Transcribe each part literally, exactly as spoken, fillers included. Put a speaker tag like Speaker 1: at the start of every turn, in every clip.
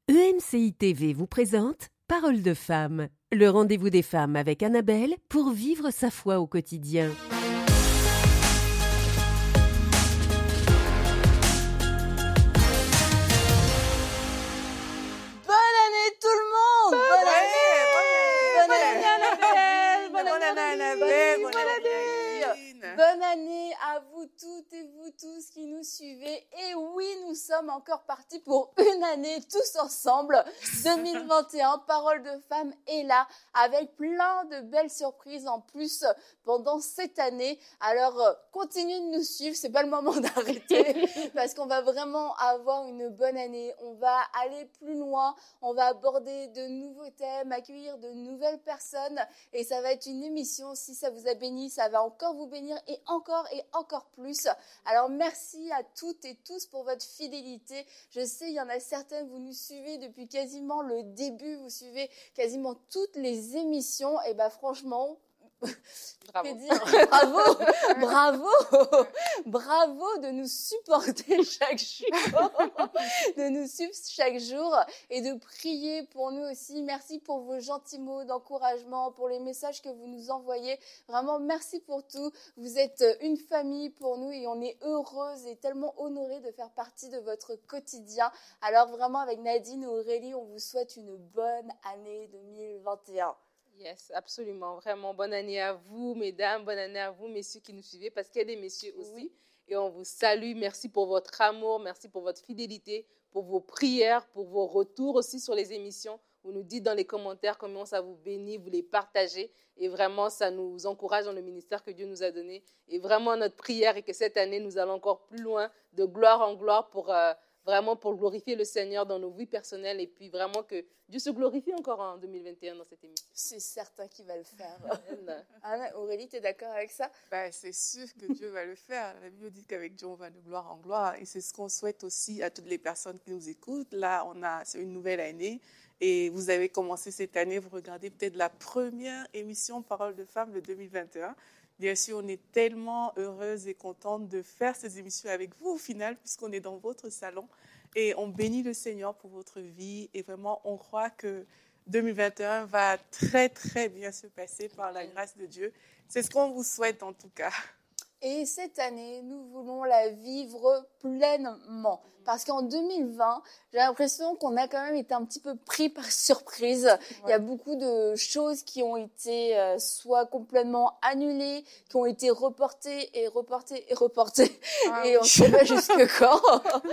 Speaker 1: E M C I T V vous présente Parole de femme, le rendez-vous des femmes avec Annabelle pour vivre sa foi au quotidien.
Speaker 2: Bonne année tout le monde!
Speaker 3: Bonne,
Speaker 2: Bonne
Speaker 3: année!
Speaker 2: Bonne année Annabelle!
Speaker 3: Bonne année Annabelle! Bonne année Nadine!
Speaker 2: Bonne année à vous toutes et vous tous qui nous suivez. Et oui, nous sommes encore partis pour une année tous ensemble. deux mille vingt et un, Parole de femme est là avec plein de belles surprises en plus pendant cette année. Alors, euh, continuez de nous suivre, c'est pas le moment d'arrêter parce qu'on va vraiment avoir une bonne année. On va aller plus loin, on va aborder de nouveaux thèmes, accueillir de nouvelles personnes et ça va être une émission, si ça vous a béni, ça va encore vous bénir et encore et encore plus. Alors merci à toutes et tous pour votre fidélité. Je sais, il y en a certaines, vous nous suivez depuis quasiment le début, vous suivez quasiment toutes les émissions. Et ben franchement,
Speaker 3: Bravo.
Speaker 2: dire, bravo, bravo, bravo de nous supporter chaque jour, de nous suivre chaque jour et de prier pour nous aussi. Merci pour vos gentils mots d'encouragement, pour les messages que vous nous envoyez. Vraiment, merci pour tout. Vous êtes une famille pour nous et on est heureuse et tellement honorée de faire partie de votre quotidien. Alors vraiment, avec Nadine et Aurélie, on vous souhaite une bonne année deux mille vingt et un.
Speaker 3: Yes, absolument. Vraiment, bonne année à vous, mesdames. Bonne année à vous, messieurs qui nous suivez, parce qu'il y a des messieurs aussi. Oui. Et on vous salue. Merci pour votre amour. Merci pour votre fidélité, pour vos prières, pour vos retours aussi sur les émissions. Vous nous dites dans les commentaires comment ça vous bénit, vous les partagez. Et vraiment, ça nous encourage dans le ministère que Dieu nous a donné. Et vraiment, notre prière est que cette année, nous allons encore plus loin, de gloire en gloire pour... Euh, vraiment pour glorifier le Seigneur dans nos vies personnelles et puis vraiment que Dieu se glorifie encore en deux mille vingt et un dans cette émission.
Speaker 2: C'est certain qu'il va le faire. Anna, Aurélie, tu es d'accord avec ça?
Speaker 4: Ben, c'est sûr que Dieu va le faire. La Bible dit qu'avec Dieu, on va de gloire en gloire. Et c'est ce qu'on souhaite aussi à toutes les personnes qui nous écoutent. Là, on a, c'est une nouvelle année et vous avez commencé cette année, vous regardez peut-être la première émission Parole de femme de deux mille vingt et un. Bien sûr, on est tellement heureuse et contente de faire ces émissions avec vous au final, puisqu'on est dans votre salon. Et on bénit le Seigneur pour votre vie. Et vraiment, on croit que deux mille vingt et un va très, très bien se passer par la grâce de Dieu. C'est ce qu'on vous souhaite en tout cas.
Speaker 2: Et cette année, nous voulons la vivre pleinement. Parce qu'en deux mille vingt, j'ai l'impression qu'on a quand même été un petit peu pris par surprise. Ouais. Il y a beaucoup de choses qui ont été euh, soit complètement annulées, qui ont été reportées et reportées et reportées. Ah, et oui. On ne sait pas jusque quand.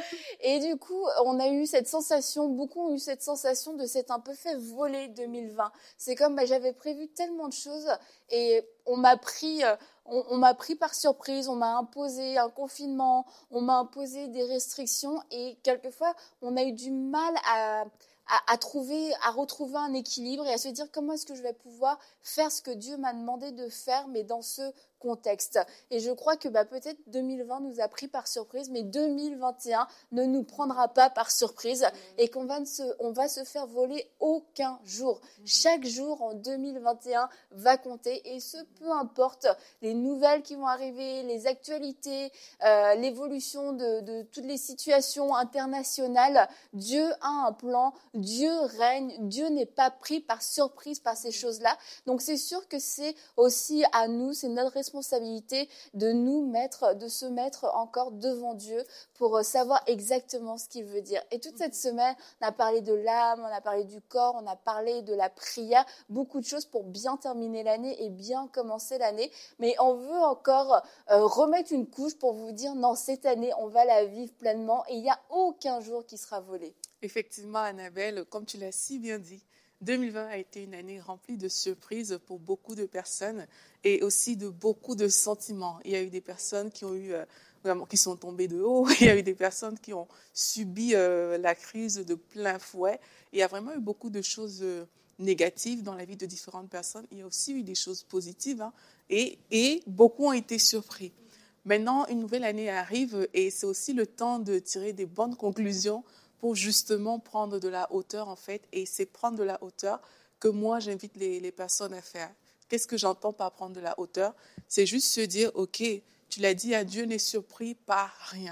Speaker 2: Et du coup, on a eu cette sensation, beaucoup ont eu cette sensation de s'être un peu fait voler deux mille vingt. C'est comme, bah, j'avais prévu tellement de choses et on m'a pris... Euh, On, on m'a pris par surprise, on m'a imposé un confinement, on m'a imposé des restrictions et quelquefois, on a eu du mal à, à, à, trouver, à retrouver un équilibre et à se dire comment est-ce que je vais pouvoir faire ce que Dieu m'a demandé de faire, mais dans ce contexte. Et je crois que bah, peut-être deux mille vingt nous a pris par surprise, mais deux mille vingt et un ne nous prendra pas par surprise mmh. et qu'on va se, on va se faire voler aucun jour. Mmh. Chaque jour en deux mille vingt et un va compter et ce, peu importe les nouvelles qui vont arriver, les actualités, euh, l'évolution de, de toutes les situations internationales. Dieu a un plan, Dieu règne, Dieu n'est pas pris par surprise par ces choses-là. Donc c'est sûr que c'est aussi à nous, c'est notre responsabilité responsabilité de nous mettre, de se mettre encore devant Dieu pour savoir exactement ce qu'il veut dire. Et toute cette semaine, on a parlé de l'âme, on a parlé du corps, on a parlé de la prière, beaucoup de choses pour bien terminer l'année et bien commencer l'année. Mais on veut encore euh, remettre une couche pour vous dire non, cette année, on va la vivre pleinement et il n'y a aucun jour qui sera volé.
Speaker 4: Effectivement, Annabelle, comme tu l'as si bien dit, deux mille vingt a été une année remplie de surprises pour beaucoup de personnes et aussi de beaucoup de sentiments. Il y a eu des personnes qui ont eu euh, vraiment qui sont tombées de haut, il y a eu des personnes qui ont subi euh, la crise de plein fouet. Il y a vraiment eu beaucoup de choses euh, négatives dans la vie de différentes personnes. Il y a aussi eu des choses positives hein, et, et beaucoup ont été surpris. Maintenant, une nouvelle année arrive et c'est aussi le temps de tirer des bonnes conclusions pour justement prendre de la hauteur, en fait. Et c'est prendre de la hauteur que moi, j'invite les, les personnes à faire. Qu'est-ce que j'entends par prendre de la hauteur? C'est juste se dire, OK, tu l'as dit, à Dieu n'est surpris par rien.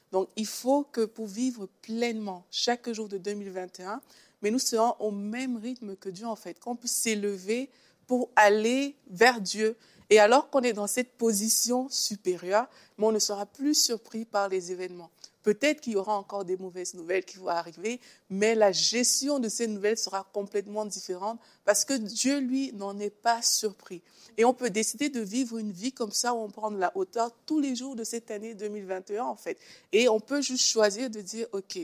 Speaker 4: Donc, il faut que pour vivre pleinement chaque jour de deux mille vingt et un, mais nous serons au même rythme que Dieu, en fait, qu'on puisse s'élever pour aller vers Dieu. Et alors qu'on est dans cette position supérieure, mais on ne sera plus surpris par les événements. Peut-être qu'il y aura encore des mauvaises nouvelles qui vont arriver, mais la gestion de ces nouvelles sera complètement différente parce que Dieu, lui, n'en est pas surpris. Et on peut décider de vivre une vie comme ça où on prend de la hauteur tous les jours de cette année deux mille vingt et un, en fait. Et on peut juste choisir de dire, OK,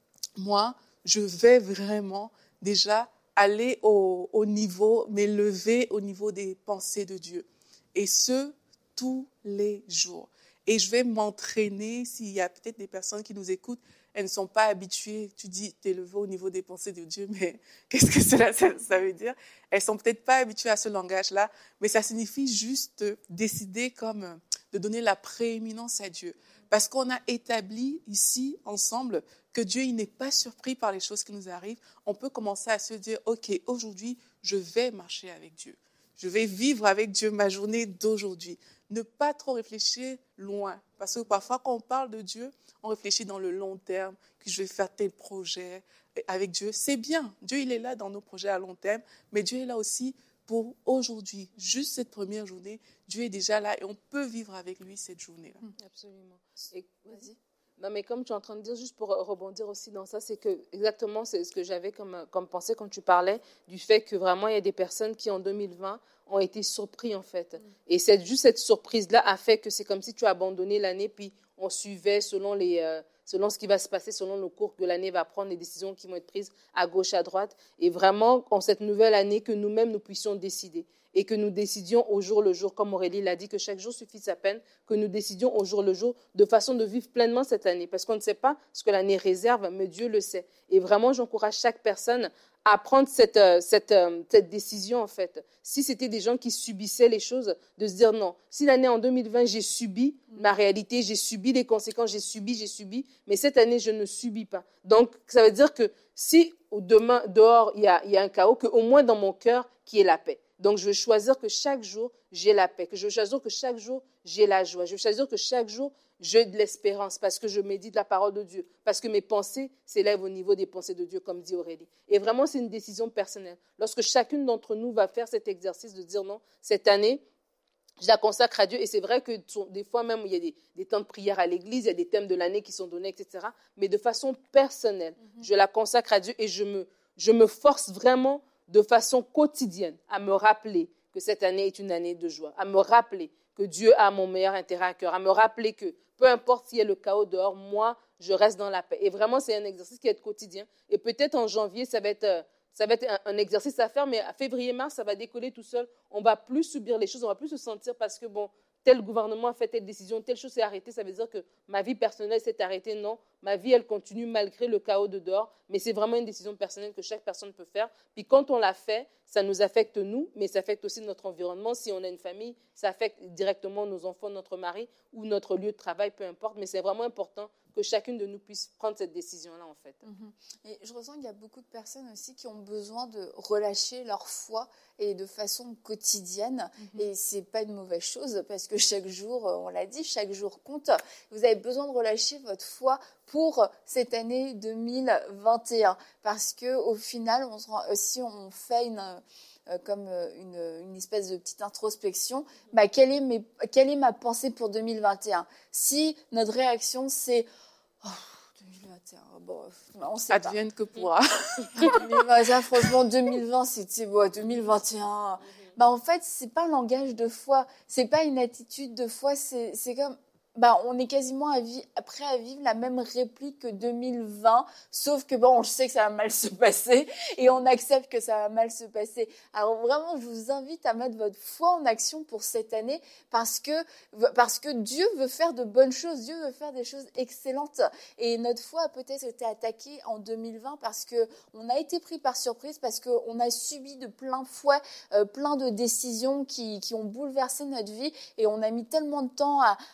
Speaker 4: moi, je vais vraiment déjà aller au, au niveau, m'élever au niveau des pensées de Dieu. Et ce, tous les jours. Et je vais m'entraîner, s'il y a peut-être des personnes qui nous écoutent, elles ne sont pas habituées, tu dis t'élever au niveau des pensées de Dieu, mais qu'est-ce que cela, ça, ça veut dire? Elles ne sont peut-être pas habituées à ce langage-là, mais ça signifie juste décider comme de donner la prééminence à Dieu. Parce qu'on a établi ici, ensemble, que Dieu il n'est pas surpris par les choses qui nous arrivent. On peut commencer à se dire, OK, aujourd'hui, je vais marcher avec Dieu. Je vais vivre avec Dieu ma journée d'aujourd'hui. Ne pas trop réfléchir loin. Parce que parfois, quand on parle de Dieu, on réfléchit dans le long terme, que je vais faire tel projet avec Dieu. C'est bien. Dieu, il est là dans nos projets à long terme, mais Dieu est là aussi pour aujourd'hui. Juste cette première journée, Dieu est déjà là et on peut vivre avec lui cette journée-là.
Speaker 3: Absolument. Et, vas-y. Non, mais comme tu es en train de dire, juste pour rebondir aussi dans ça, c'est que exactement c'est ce que j'avais comme, comme pensée quand tu parlais du fait que vraiment il y a des personnes qui en deux mille vingt ont été surpris en fait. Mm. Et c'est juste cette surprise-là a fait que c'est comme si tu as abandonné l'année puis on suivait selon, les, euh, selon ce qui va se passer, selon le cours que l'année va prendre, les décisions qui vont être prises à gauche, à droite. Et vraiment, en cette nouvelle année, que nous-mêmes, nous puissions décider. Et que nous décidions au jour le jour, comme Aurélie l'a dit, que chaque jour suffit sa peine, que nous décidions au jour le jour de façon de vivre pleinement cette année. Parce qu'on ne sait pas ce que l'année réserve, mais Dieu le sait. Et vraiment, j'encourage chaque personne à prendre cette, cette, cette décision, en fait. Si c'était des gens qui subissaient les choses, de se dire non, si l'année en deux mille vingt, j'ai subi ma réalité, j'ai subi les conséquences, j'ai subi, j'ai subi, mais cette année, je ne subis pas. Donc, ça veut dire que si demain, dehors, il y a, il y a un chaos, qu'au moins dans mon cœur, qu'il y ait la paix. Donc, je veux choisir que chaque jour, j'ai la paix, que je veux choisir que chaque jour, j'ai la joie. Je veux choisir que chaque jour, j'ai de l'espérance parce que je médite la parole de Dieu, parce que mes pensées s'élèvent au niveau des pensées de Dieu, comme dit Aurélie. Et vraiment, c'est une décision personnelle. Lorsque chacune d'entre nous va faire cet exercice de dire non, cette année, je la consacre à Dieu. Et c'est vrai que des fois même, il y a des, des temps de prière à l'église, il y a des thèmes de l'année qui sont donnés, et cetera. Mais de façon personnelle, mm-hmm. je la consacre à Dieu et je me, je me force vraiment de façon quotidienne à me rappeler que cette année est une année de joie, à me rappeler que Dieu a mon meilleur intérêt à cœur, à me rappeler que peu importe s'il y a le chaos dehors, moi, je reste dans la paix. Et vraiment, c'est un exercice qui est quotidien. Et peut-être en janvier, ça va être, ça va être un, un exercice à faire, mais à février-mars, ça va décoller tout seul. On ne va plus subir les choses, on ne va plus se sentir parce que, bon, tel gouvernement a fait telle décision, telle chose s'est arrêtée. Ça veut dire que ma vie personnelle s'est arrêtée. Non, ma vie, elle continue malgré le chaos de dehors. Mais c'est vraiment une décision personnelle que chaque personne peut faire. Puis quand on l'a fait, ça nous affecte nous, mais ça affecte aussi notre environnement. Si on a une famille, ça affecte directement nos enfants, notre mari ou notre lieu de travail, peu importe. Mais c'est vraiment important que chacune de nous puisse prendre cette décision-là, en fait.
Speaker 2: Mmh. Et je ressens qu'il y a beaucoup de personnes aussi qui ont besoin de relâcher leur foi et de façon quotidienne. Mmh. Et c'est pas une mauvaise chose parce que chaque jour, on l'a dit, chaque jour compte. Vous avez besoin de relâcher votre foi pour cette année deux mille vingt et un parce que au final, on se rend, si on fait une Euh, comme une, une espèce de petite introspection, bah, quelle, est mes, quelle est ma pensée pour deux mille vingt et un? Si notre réaction c'est oh, deux mille vingt et un, bon, on sait
Speaker 4: advienne
Speaker 2: pas.
Speaker 4: que pourra.
Speaker 2: deux mille vingt et un, franchement, deux mille vingt, c'était bon, deux mille vingt et un. Bah, en fait, c'est pas un langage de foi, c'est pas une attitude de foi, c'est, c'est comme. Bah, on est quasiment à vi- prêt à vivre la même réplique que deux mille vingt, sauf que bon, on sait que ça va mal se passer et on accepte que ça va mal se passer. Alors vraiment, je vous invite à mettre votre foi en action pour cette année parce que, parce que Dieu veut faire de bonnes choses, Dieu veut faire des choses excellentes. Et notre foi a peut-être été attaquée en deux mille vingt parce qu'on a été pris par surprise, parce qu'on a subi de plein fouet, euh, plein de décisions qui, qui ont bouleversé notre vie et on a mis tellement de temps à, à retrouver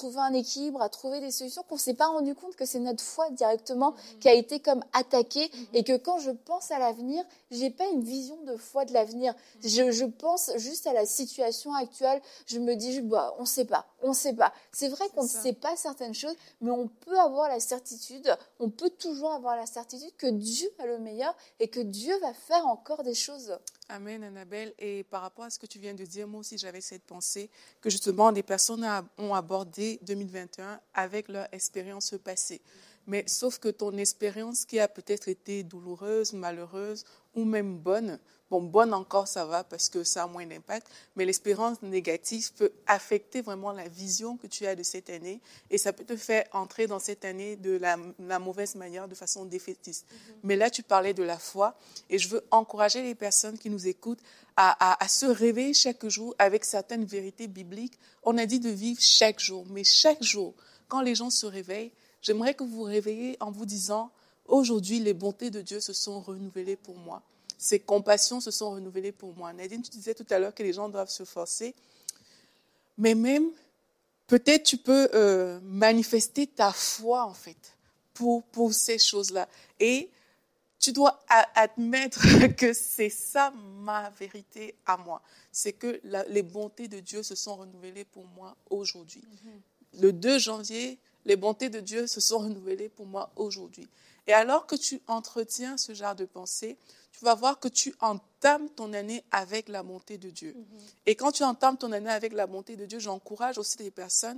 Speaker 2: trouver un équilibre, à trouver des solutions, qu'on ne s'est pas rendu compte que c'est notre foi directement mmh. qui a été comme attaquée mmh. et que quand je pense à l'avenir, je n'ai pas une vision de foi de l'avenir. Mmh. Je, je pense juste à la situation actuelle. Je me dis, bah, on ne sait pas, on ne sait pas. C'est vrai c'est qu'on ne sait pas certaines choses, mais on peut avoir la certitude, on peut toujours avoir la certitude que Dieu a le meilleur et que Dieu va faire encore des choses.
Speaker 4: Amen, Annabelle. Et par rapport à ce que tu viens de dire, moi aussi, j'avais cette pensée que justement, des personnes ont abordé deux mille vingt et un avec leur expérience passée. Mais sauf que ton expérience qui a peut-être été douloureuse, malheureuse ou même bonne, bon, bonne encore, ça va parce que ça a moins d'impact, mais l'expérience négative peut affecter vraiment la vision que tu as de cette année et ça peut te faire entrer dans cette année de la, la mauvaise manière, de façon défaitiste. Mm-hmm. Mais là, tu parlais de la foi et je veux encourager les personnes qui nous écoutent à, à, à se réveiller chaque jour avec certaines vérités bibliques. On a dit de vivre chaque jour, mais chaque jour, quand les gens se réveillent, j'aimerais que vous vous réveillez en vous disant « Aujourd'hui, les bontés de Dieu se sont renouvelées pour moi. Ses compassions se sont renouvelées pour moi. » Nadine, tu disais tout à l'heure que les gens doivent se forcer. Mais même, peut-être tu peux euh, manifester ta foi, en fait, pour, pour ces choses-là. Et tu dois a- admettre que c'est ça ma vérité à moi. C'est que la, les bontés de Dieu se sont renouvelées pour moi aujourd'hui. Mm-hmm. Le deux janvier, les bontés de Dieu se sont renouvelées pour moi aujourd'hui. Et alors que tu entretiens ce genre de pensée, tu vas voir que tu entames ton année avec la bonté de Dieu. Mm-hmm. Et quand tu entames ton année avec la bonté de Dieu, j'encourage aussi les personnes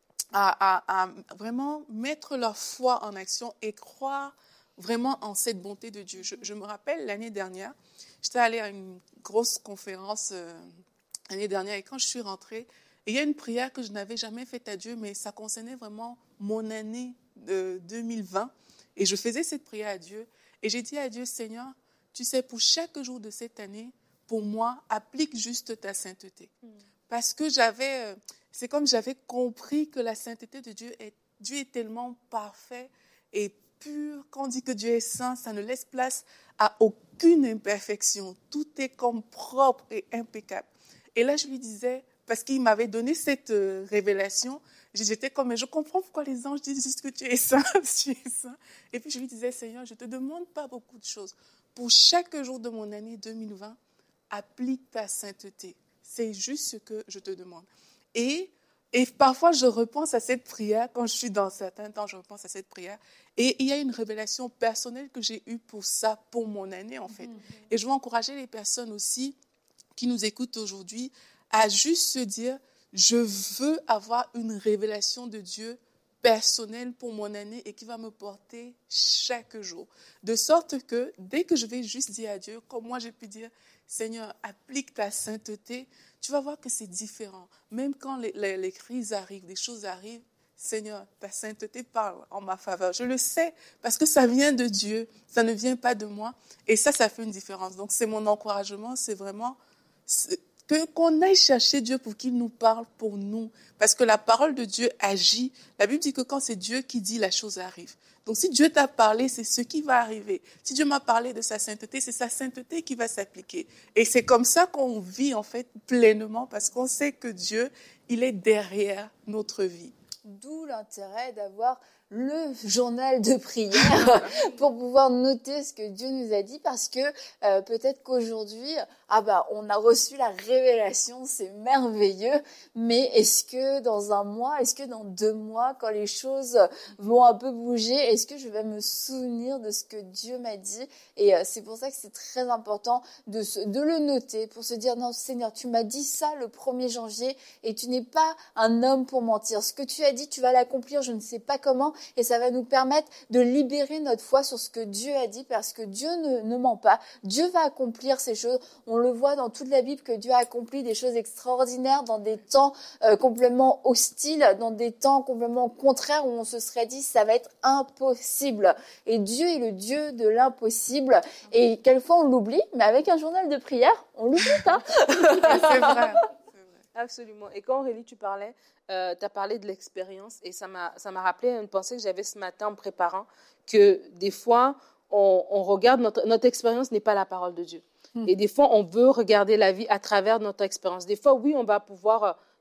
Speaker 4: à, à, à vraiment mettre leur foi en action et croire vraiment en cette bonté de Dieu. Je, je me rappelle l'année dernière, j'étais allée à une grosse conférence euh, l'année dernière et quand je suis rentrée, il y a une prière que je n'avais jamais faite à Dieu, mais ça concernait vraiment mon année de deux mille vingt. Et je faisais cette prière à Dieu. Et j'ai dit à Dieu, Seigneur, tu sais, pour chaque jour de cette année, pour moi, applique juste ta sainteté. Mm. Parce que j'avais, c'est comme j'avais compris que la sainteté de Dieu est, Dieu est tellement parfait et pur. Quand on dit que Dieu est saint, ça ne laisse place à aucune imperfection. Tout est comme propre et impeccable. Et là, je lui disais, parce qu'il m'avait donné cette euh, révélation, j'étais comme, mais je comprends pourquoi les anges disent juste que tu es saint, tu es saint. Et puis je lui disais, Seigneur, je ne te demande pas beaucoup de choses. Pour chaque jour de mon année deux mille vingt, applique ta sainteté. C'est juste ce que je te demande. Et, et parfois, je repense à cette prière, quand je suis dans certains temps, je repense à cette prière. Et il y a une révélation personnelle que j'ai eue pour ça, pour mon année, en fait. Mmh. Et je veux encourager les personnes aussi qui nous écoutent aujourd'hui à juste se dire, je veux avoir une révélation de Dieu personnelle pour mon année et qui va me porter chaque jour. De sorte que dès que je vais juste dire à Dieu, comme moi j'ai pu dire, Seigneur, applique ta sainteté, tu vas voir que c'est différent. Même quand les, les, les crises arrivent, des choses arrivent, Seigneur, ta sainteté parle en ma faveur. Je le sais parce que ça vient de Dieu, ça ne vient pas de moi. Et ça, ça fait une différence. Donc c'est mon encouragement, c'est vraiment... C'est, Que, qu'on aille chercher Dieu pour qu'il nous parle pour nous. Parce que la parole de Dieu agit. La Bible dit que quand c'est Dieu qui dit, la chose arrive. Donc si Dieu t'a parlé, c'est ce qui va arriver. Si Dieu m'a parlé de sa sainteté, c'est sa sainteté qui va s'appliquer. Et c'est comme ça qu'on vit en fait pleinement parce qu'on sait que Dieu, il est derrière notre vie.
Speaker 2: D'où l'intérêt d'avoir le journal de prière pour pouvoir noter ce que Dieu nous a dit parce que euh, peut-être qu'aujourd'hui, ah bah, on a reçu la révélation, c'est merveilleux, mais est-ce que dans un mois, est-ce que dans deux mois, quand les choses vont un peu bouger, est-ce que je vais me souvenir de ce que Dieu m'a dit? Et euh, c'est pour ça que c'est très important de, se, de le noter pour se dire, non Seigneur, tu m'as dit ça le premier janvier et tu n'es pas un homme pour mentir. Ce que tu as dit, tu vas l'accomplir, je ne sais pas comment. Et ça va nous permettre de libérer notre foi sur ce que Dieu a dit parce que Dieu ne, ne ment pas. Dieu va accomplir ces choses. On le voit dans toute la Bible que Dieu a accompli des choses extraordinaires dans des temps euh, complètement hostiles, dans des temps complètement contraires où on se serait dit ça va être impossible. Et Dieu est le Dieu de l'impossible. Et quelquefois on l'oublie, mais avec un journal de prière, on l'oublie pas.
Speaker 4: C'est vrai.
Speaker 3: Absolument. Et quand Aurélie, tu parlais, euh, tu as parlé de l'expérience et ça m'a, ça m'a rappelé une pensée que j'avais ce matin en préparant, que des fois, on, on regarde, notre, notre expérience n'est pas la parole de Dieu. Mmh. Et des fois, on veut regarder la vie à travers notre expérience. Des fois, oui, on va pouvoir...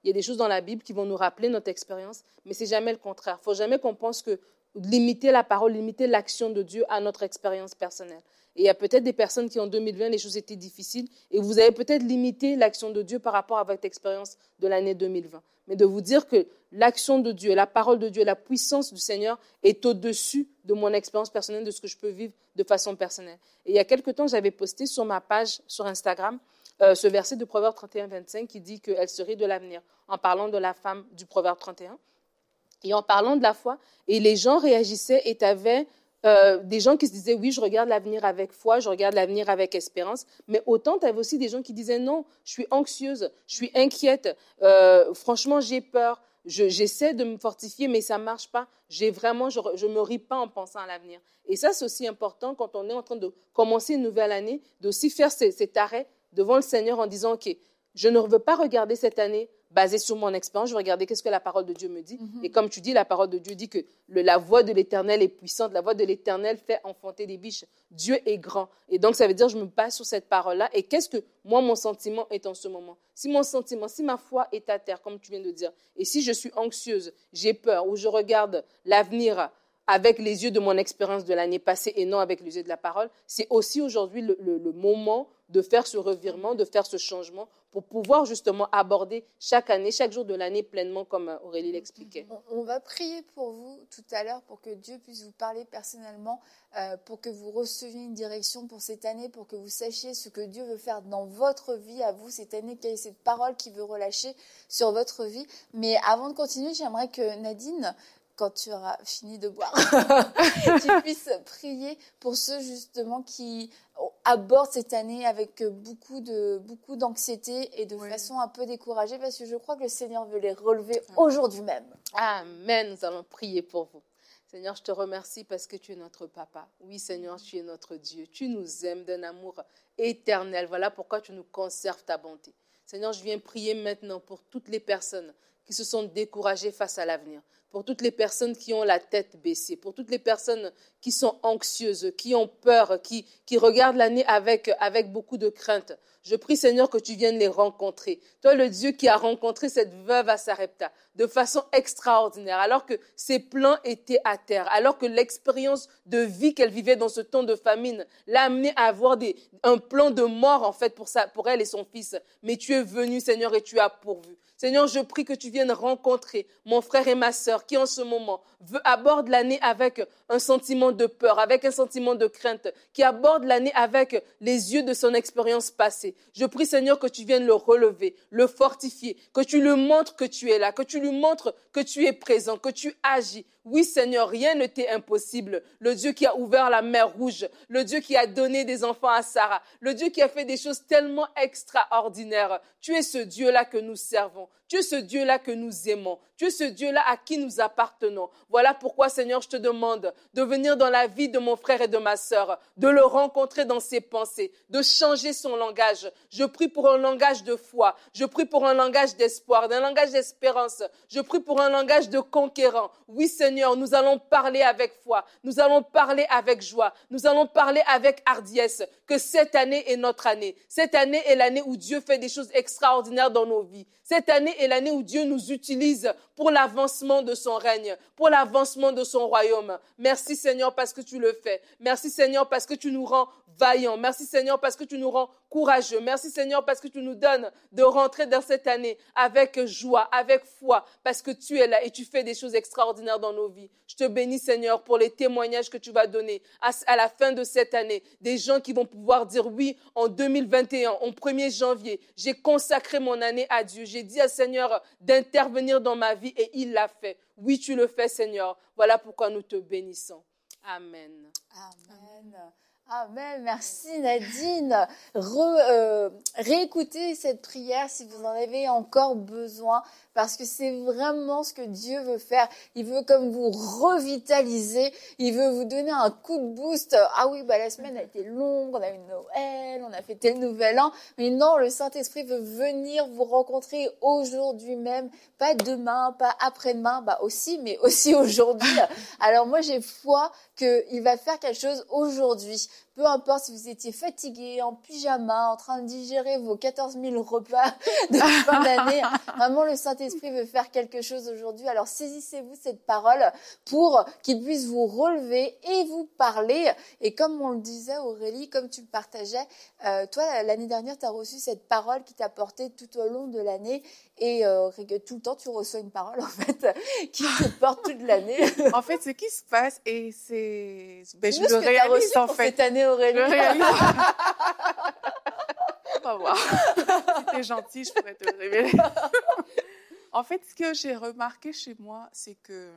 Speaker 3: Il y a des choses dans la Bible qui vont nous rappeler notre expérience, mais c'est jamais le contraire. Il ne faut jamais qu'on pense que limiter la parole, limiter l'action de Dieu à notre expérience personnelle. Et il y a peut-être des personnes qui, en deux mille vingt, les choses étaient difficiles et vous avez peut-être limité l'action de Dieu par rapport à votre expérience de l'année deux mille vingt. Mais de vous dire que l'action de Dieu, la parole de Dieu, la puissance du Seigneur est au-dessus de mon expérience personnelle, de ce que je peux vivre de façon personnelle. Et il y a quelque temps, j'avais posté sur ma page sur Instagram euh, ce verset de Proverbe trente et un, vingt-cinq qui dit qu'elle se rit de l'avenir, en parlant de la femme du Proverbe trente et un. Et en parlant de la foi, et les gens réagissaient et tu avais euh, des gens qui se disaient, oui, je regarde l'avenir avec foi, je regarde l'avenir avec espérance, mais autant tu avais aussi des gens qui disaient, non, je suis anxieuse, je suis inquiète, euh, franchement, j'ai peur, je, j'essaie de me fortifier, mais ça ne marche pas, j'ai vraiment, je ne me ris pas en pensant à l'avenir. Et ça, c'est aussi important quand on est en train de commencer une nouvelle année, d'aussi faire ces, cet arrêt devant le Seigneur en disant, OK, je ne veux pas regarder cette année basée sur mon expérience, je vais regarder qu'est-ce que la parole de Dieu me dit. Mm-hmm. Et comme tu dis, la parole de Dieu dit que le, la voix de l'Éternel est puissante, la voix de l'Éternel fait enfanter des biches. Dieu est grand. Et donc, ça veut dire que je me base sur cette parole-là. Et qu'est-ce que moi, mon sentiment est en ce moment? Si mon sentiment, si ma foi est à terre, comme tu viens de dire, et si je suis anxieuse, j'ai peur, ou je regarde l'avenir avec les yeux de mon expérience de l'année passée et non avec les yeux de la parole, c'est aussi aujourd'hui le, le, le moment de faire ce revirement, de faire ce changement pour pouvoir justement aborder chaque année, chaque jour de l'année pleinement comme Aurélie l'expliquait.
Speaker 2: On va prier pour vous tout à l'heure pour que Dieu puisse vous parler personnellement, euh, pour que vous receviez une direction pour cette année, pour que vous sachiez ce que Dieu veut faire dans votre vie à vous cette année, quelle est cette parole qu'il veut relâcher sur votre vie. Mais avant de continuer, j'aimerais que Nadine, quand tu auras fini de boire, tu puisses prier pour ceux justement qui abordent cette année avec beaucoup de beaucoup d'anxiété et de oui. façon un peu découragée, parce que je crois que le Seigneur veut les relever aujourd'hui même.
Speaker 3: Amen, nous allons prier pour vous. Seigneur, je te remercie parce que tu es notre papa. Oui, Seigneur, tu es notre Dieu. Tu nous aimes d'un amour éternel. Voilà pourquoi tu nous conserves ta bonté. Seigneur, je viens prier maintenant pour toutes les personnes qui se sont découragées face à l'avenir, pour toutes les personnes qui ont la tête baissée, pour toutes les personnes qui sont anxieuses, qui ont peur, qui, qui regardent l'année avec, avec beaucoup de crainte. Je prie, Seigneur, que tu viennes les rencontrer. Toi, le Dieu qui a rencontré cette veuve à Sarepta de façon extraordinaire, alors que ses plans étaient à terre, alors que l'expérience de vie qu'elle vivait dans ce temps de famine l'a amenée à avoir des, un plan de mort, en fait, pour, sa, pour elle et son fils. Mais tu es venu, Seigneur, et tu as pourvu. Seigneur, je prie que tu viennes rencontrer mon frère et ma sœur qui, en ce moment, veut, aborde l'année avec un sentiment de peur, avec un sentiment de crainte, qui aborde l'année avec les yeux de son expérience passée. Je prie, Seigneur, que tu viennes le relever, le fortifier, que tu lui montres que tu es là, que tu lui montres que tu es présent, que tu agis. Oui, Seigneur, rien ne t'est impossible. Le Dieu qui a ouvert la mer Rouge, le Dieu qui a donné des enfants à Sarah, le Dieu qui a fait des choses tellement extraordinaires. Tu es ce Dieu-là que nous servons. Tu es ce Dieu-là que nous aimons. Tu es ce Dieu-là à qui nous appartenons. Voilà pourquoi, Seigneur, je te demande de venir dans la vie de mon frère et de ma sœur, de le rencontrer dans ses pensées, de changer son langage. Je prie pour un langage de foi. Je prie pour un langage d'espoir, d'un langage d'espérance. Je prie pour un langage de conquérant. Oui, Seigneur, nous allons parler avec foi. Nous allons parler avec joie. Nous allons parler avec hardiesse. Que cette année est notre année. Cette année est l'année où Dieu fait des choses extraordinaires dans nos vies. Cette année est l'année où Dieu nous utilise pour l'avancement de son règne, pour l'avancement de son royaume. Merci Seigneur parce que tu le fais. Merci Seigneur parce que tu nous rends vaillants. Merci Seigneur parce que tu nous rends courageux. Merci Seigneur parce que tu nous donnes de rentrer dans cette année avec joie, avec foi, parce que tu es là et tu fais des choses extraordinaires dans nos vies. Je te bénis Seigneur pour les témoignages que tu vas donner à, à la fin de cette année. Des gens qui vont pouvoir dire oui, en deux mille vingt et un, au premier janvier, j'ai consacré mon année à Dieu. J'ai dit à Seigneur d'intervenir dans ma vie et il l'a fait. Oui, tu le fais Seigneur. Voilà pourquoi nous te bénissons. Amen.
Speaker 2: Amen. Amen, merci Nadine. Re, euh, réécoutez cette prière si vous en avez encore besoin, parce que c'est vraiment ce que Dieu veut faire. Il veut comme vous revitaliser, il veut vous donner un coup de boost. Ah oui, bah la semaine a été longue, on a eu Noël, on a fêté le Nouvel An, mais non, le Saint-Esprit veut venir vous rencontrer aujourd'hui même, pas demain, pas après-demain, bah aussi, mais aussi aujourd'hui. Alors moi j'ai foi qu'il va faire quelque chose aujourd'hui. peu importe si vous étiez fatigué, en pyjama, en train de digérer vos quatorze mille repas de fin d'année, vraiment le Saint-Esprit veut faire quelque chose aujourd'hui. Alors saisissez-vous cette parole pour qu'il puisse vous relever et vous parler. Et comme on le disait Aurélie, comme tu le partageais, euh, toi l'année dernière tu as reçu cette parole qui t'a porté tout au long de l'année et euh, tout le temps tu reçois une parole en fait qui te porte toute l'année.
Speaker 4: En fait, ce qui se passe, et c'est... Ben, je
Speaker 2: Nous,
Speaker 4: le
Speaker 2: ce que t'as
Speaker 4: réalise
Speaker 2: reçu
Speaker 4: en
Speaker 2: pour
Speaker 4: fait.
Speaker 2: cette année, Aurélie.
Speaker 4: Je le réalise. On va voir. Si t'es gentil, je pourrais te le révéler. En fait, ce que j'ai remarqué chez moi, c'est que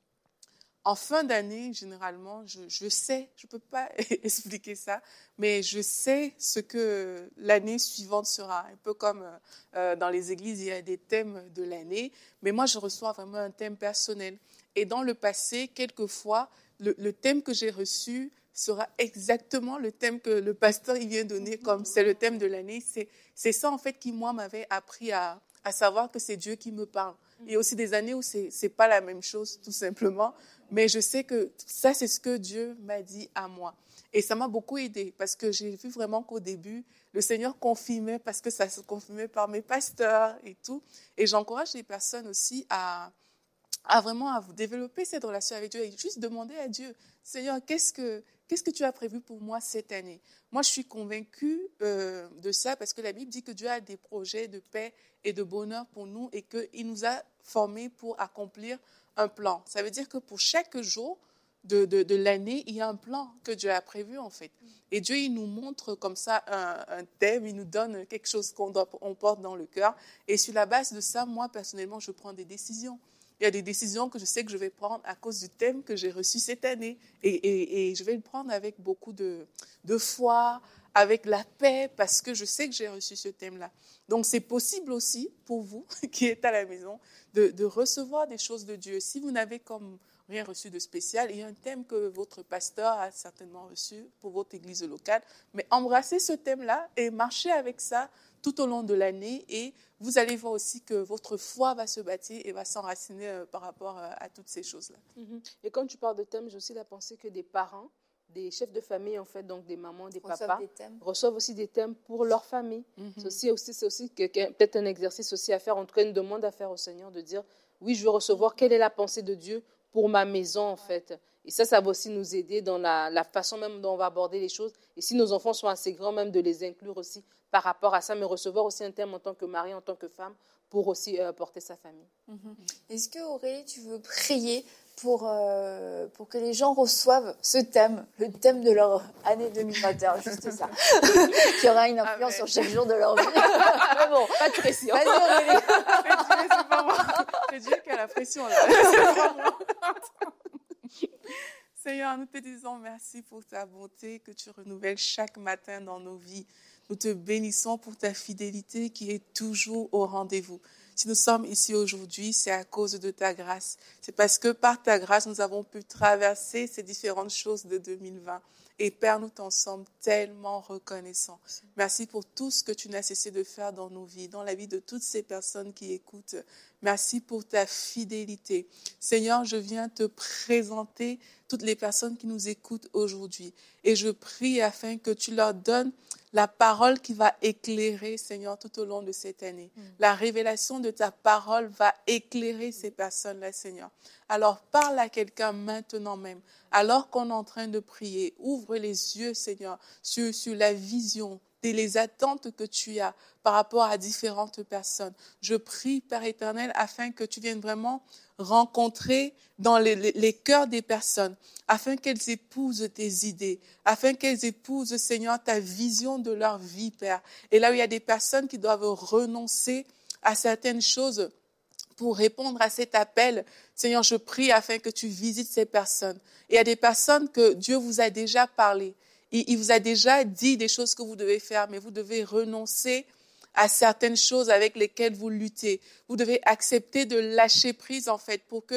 Speaker 4: en fin d'année, généralement, je, je sais, je ne peux pas expliquer ça, mais je sais ce que l'année suivante sera. Un peu comme euh, dans les églises, il y a des thèmes de l'année, mais moi, je reçois vraiment un thème personnel. Et dans le passé, quelquefois, le, le thème que j'ai reçu sera exactement le thème que le pasteur il vient donner, comme c'est le thème de l'année. C'est, c'est ça, en fait, qui, moi, m'avait appris à, à savoir que c'est Dieu qui me parle. Il y a aussi des années où ce n'est pas la même chose, tout simplement. Mais je sais que ça, c'est ce que Dieu m'a dit à moi. Et ça m'a beaucoup aidée parce que j'ai vu vraiment qu'au début, le Seigneur confirmait parce que ça se confirmait par mes pasteurs et tout. Et j'encourage les personnes aussi à, à vraiment à développer cette relation avec Dieu et juste demander à Dieu, Seigneur, qu'est-ce que, qu'est-ce que tu as prévu pour moi cette année? Moi, je suis convaincue euh, de ça parce que la Bible dit que Dieu a des projets de paix et de bonheur pour nous et qu'il nous a formés pour accomplir un plan. Ça veut dire que pour chaque jour de, de, de l'année, il y a un plan que Dieu a prévu, en fait. Et Dieu, il nous montre comme ça un, un thème, il nous donne quelque chose qu'on doit, on porte dans le cœur. Et sur la base de ça, moi, personnellement, je prends des décisions. Il y a des décisions que je sais que je vais prendre à cause du thème que j'ai reçu cette année. Et, et, et je vais le prendre avec beaucoup de, de foi, avec la paix, parce que je sais que j'ai reçu ce thème-là. Donc, c'est possible aussi pour vous qui êtes à la maison de, de recevoir des choses de Dieu. Si vous n'avez comme rien reçu de spécial, il y a un thème que votre pasteur a certainement reçu pour votre église locale. Mais embrassez ce thème-là et marchez avec ça tout au long de l'année et vous allez voir aussi que votre foi va se bâtir et va s'enraciner euh, par rapport euh, à toutes ces choses-là.
Speaker 3: Mm-hmm. Et quand tu parles de thème, j'ai aussi la pensée que des parents, des chefs de famille, en fait, donc des mamans, des reçoivent papas, des reçoivent aussi des thèmes pour leur famille. Mm-hmm. C'est aussi, aussi, c'est aussi que, que, peut-être un exercice aussi à faire, en tout cas une demande à faire au Seigneur de dire, oui, je veux recevoir, quelle est la pensée de Dieu pour ma maison, en fait. Et ça, ça va aussi nous aider dans la, la façon même dont on va aborder les choses. Et si nos enfants sont assez grands, même de les inclure aussi par rapport à ça, mais recevoir aussi un thème en tant que mari, en tant que femme, pour aussi euh, porter sa famille.
Speaker 2: Mm-hmm. Est-ce que, Aurélie, tu veux prier pour, euh, pour que les gens reçoivent ce thème, le thème de leur année deux mille vingt et un, juste ça, qui aura une influence Amen. Sur chaque jour de leur vie. Mais bon,
Speaker 3: pas de pression.
Speaker 2: Vas-y, Aurélie.
Speaker 4: C'est pas moi. C'est Dieu qui a la pression, là. C'est pas moi. Seigneur, nous te disons merci pour ta bonté que tu renouvelles chaque matin dans nos vies. Nous te bénissons pour ta fidélité qui est toujours au rendez-vous. Si nous sommes ici aujourd'hui, c'est à cause de ta grâce. C'est parce que par ta grâce, nous avons pu traverser ces différentes choses de deux mille vingt. Et Père, nous t'en sommes tellement reconnaissants. Merci pour tout ce que tu n'as cessé de faire dans nos vies, dans la vie de toutes ces personnes qui écoutent. Merci pour ta fidélité. Seigneur, je viens te présenter toutes les personnes qui nous écoutent aujourd'hui. Et je prie afin que tu leur donnes la parole qui va éclairer, Seigneur, tout au long de cette année. Mm. La révélation de ta parole va éclairer ces personnes-là, Seigneur. Alors, parle à quelqu'un maintenant même. Alors qu'on est en train de prier, ouvre les yeux, Seigneur, sur, sur la vision et les attentes que tu as par rapport à différentes personnes. Je prie, Père éternel, afin que tu viennes vraiment rencontrer dans les, les, les cœurs des personnes, afin qu'elles épousent tes idées, afin qu'elles épousent, Seigneur, ta vision de leur vie, Père. Et là où il y a des personnes qui doivent renoncer à certaines choses pour répondre à cet appel, Seigneur, je prie afin que tu visites ces personnes. Et il y a des personnes que Dieu vous a déjà parlé. Il, il vous a déjà dit des choses que vous devez faire, mais vous devez renoncer à certaines choses avec lesquelles vous luttez. Vous devez accepter de lâcher prise, en fait, pour que le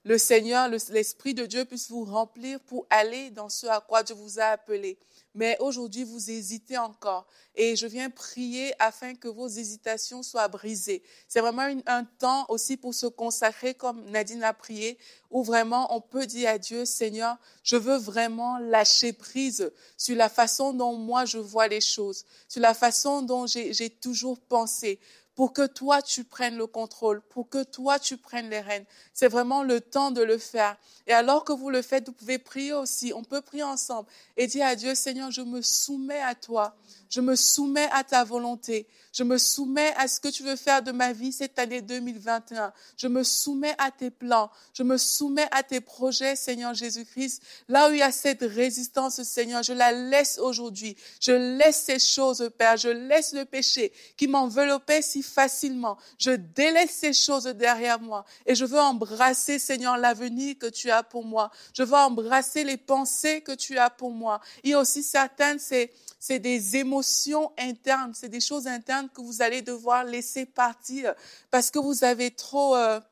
Speaker 4: le Seigneur, le- l'Esprit de Dieu puisse vous remplir pour aller dans ce à quoi Dieu vous a appelé. Mais aujourd'hui, vous hésitez encore. Et je viens prier afin que vos hésitations soient brisées. C'est vraiment une- un temps aussi pour se consacrer, comme Nadine a prié, où vraiment on peut dire à Dieu, Seigneur, je veux vraiment lâcher prise sur la façon dont moi je vois les choses, sur la façon dont j'ai, j'ai toujours pensé, pour que toi tu prennes le contrôle, pour que toi tu prennes les rênes. C'est vraiment le temps de le faire. Et alors que vous le faites, vous pouvez prier aussi. On peut prier ensemble et dire à Dieu, Seigneur, je me soumets à toi. Je me soumets à ta volonté. Je me soumets à ce que tu veux faire de ma vie cette année deux mille vingt et un. Je me soumets à tes plans. Je me soumets à tes projets, Seigneur Jésus-Christ. Là où il y a cette résistance, Seigneur, je la laisse aujourd'hui. Je laisse ces choses, Père. Je laisse le péché qui m'enveloppait si facilement. Je délaisse ces choses derrière moi et je veux embrasser, Seigneur, l'avenir que tu as pour moi. Je veux embrasser les pensées que tu as pour moi. Il y a aussi certaines, c'est C'est des émotions internes, c'est des choses internes que vous allez devoir laisser partir parce que vous avez trop euh,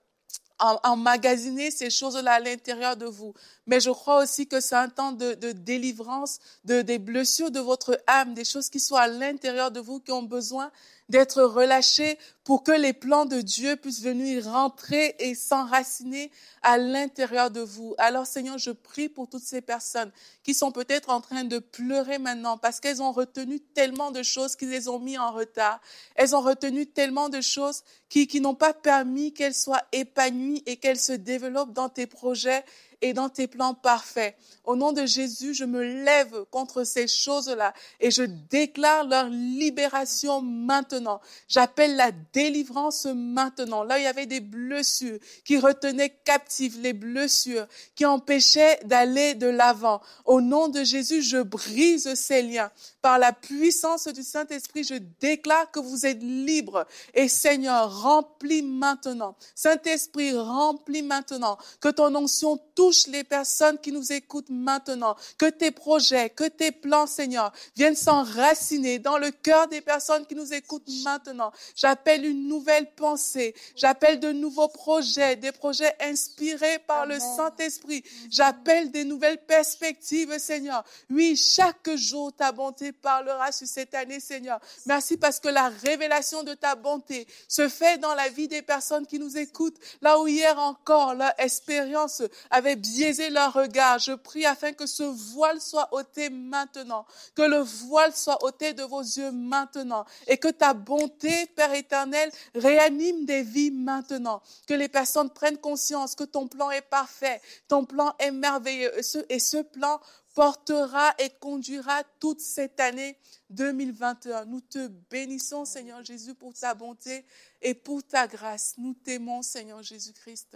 Speaker 4: emmagasiné ces choses-là à l'intérieur de vous. Mais je crois aussi que c'est un temps de, de délivrance, de, des blessures de votre âme, des choses qui sont à l'intérieur de vous qui ont besoin d'être relâchées pour que les plans de Dieu puissent venir rentrer et s'enraciner à l'intérieur de vous. Alors Seigneur, je prie pour toutes ces personnes qui sont peut-être en train de pleurer maintenant parce qu'elles ont retenu tellement de choses qui les ont mis en retard. Elles ont retenu tellement de choses qui, qui n'ont pas permis qu'elles soient épanouies et qu'elles se développent dans tes projets et dans tes plans parfaits. Au nom de Jésus, je me lève contre ces choses-là et je déclare leur libération maintenant. J'appelle la délivrance maintenant. Là, il y avait des blessures qui retenaient captives, les blessures qui empêchaient d'aller de l'avant. Au nom de Jésus, je brise ces liens. Par la puissance du Saint-Esprit, je déclare que vous êtes libres. Et Seigneur, remplis maintenant. Saint-Esprit, remplis maintenant. Que ton onction touche les personnes qui nous écoutent maintenant. Que tes projets, que tes plans, Seigneur, viennent s'enraciner dans le cœur des personnes qui nous écoutent maintenant. J'appelle une nouvelle pensée. J'appelle de nouveaux projets, des projets inspirés par Amen. Le Saint-Esprit. J'appelle des nouvelles perspectives, Seigneur. Oui, chaque jour, ta bonté parlera sur cette année, Seigneur. Merci parce que la révélation de ta bonté se fait dans la vie des personnes qui nous écoutent. Là où hier encore, leur expérience avait biaisé leur regard. Je prie afin que ce voile soit ôté maintenant. Que le voile soit ôté de vos yeux maintenant. Et que ta bonté, Père éternel, réanime des vies maintenant. Que les personnes prennent conscience que ton plan est parfait. Ton plan est merveilleux. Et ce, et ce plan portera et conduira toute cette année deux mille vingt et un. Nous te bénissons, Seigneur Jésus, pour ta bonté et pour ta grâce. Nous t'aimons, Seigneur Jésus-Christ.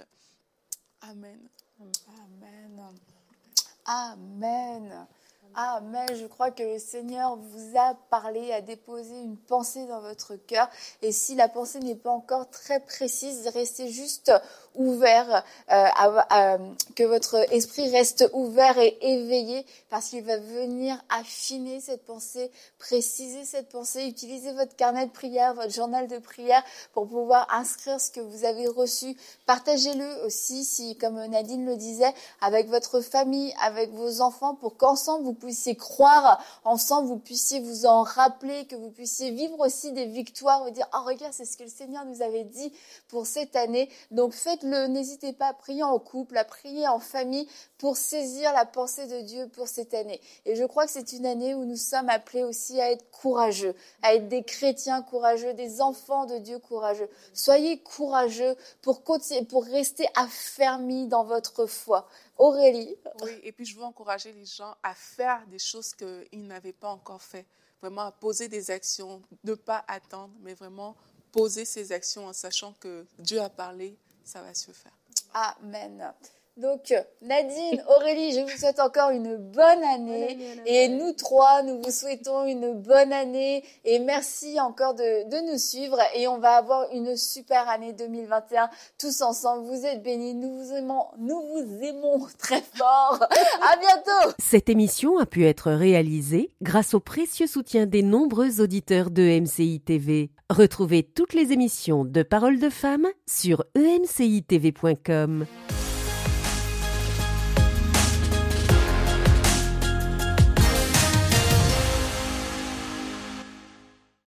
Speaker 4: Amen.
Speaker 2: Amen. Amen. Amen. Je crois que le Seigneur vous a parlé, a déposé une pensée dans votre cœur. Et si la pensée n'est pas encore très précise, restez juste ouvert, euh, à, à, que votre esprit reste ouvert et éveillé, parce qu'il va venir affiner cette pensée, préciser cette pensée, utiliser votre carnet de prière, votre journal de prière pour pouvoir inscrire ce que vous avez reçu. Partagez-le aussi, si, comme Nadine le disait, avec votre famille, avec vos enfants, pour qu'ensemble vous puissiez croire, ensemble vous puissiez vous en rappeler, que vous puissiez vivre aussi des victoires, vous dire « Oh regarde, c'est ce que le Seigneur nous avait dit pour cette année ». Donc faites-le, n'hésitez pas à prier en couple, à prier en famille pour saisir la pensée de Dieu pour cette année. Et je crois que c'est une année où nous sommes appelés aussi à être courageux, à être des chrétiens courageux, des enfants de Dieu courageux. Soyez courageux pour continuer, pour rester affermis dans votre foi. Aurélie.
Speaker 4: Oui, et puis je veux encourager les gens à faire des choses qu'ils n'avaient pas encore fait. Vraiment à poser des actions, ne pas attendre, mais vraiment poser ces actions en sachant que Dieu a parlé, ça va se faire.
Speaker 2: Amen. Donc, Nadine, Aurélie, je vous souhaite encore une bonne année. Bonne année et nous trois, nous vous souhaitons une bonne année. Et merci encore de, de nous suivre. Et on va avoir une super année deux mille vingt et un tous ensemble. Vous êtes bénis. Nous vous aimons, nous vous aimons très fort. À bientôt.
Speaker 1: Cette émission a pu être réalisée grâce au précieux soutien des nombreux auditeurs de M C I T V. Retrouvez toutes les émissions de Paroles de Femmes sur e m c i t v point com.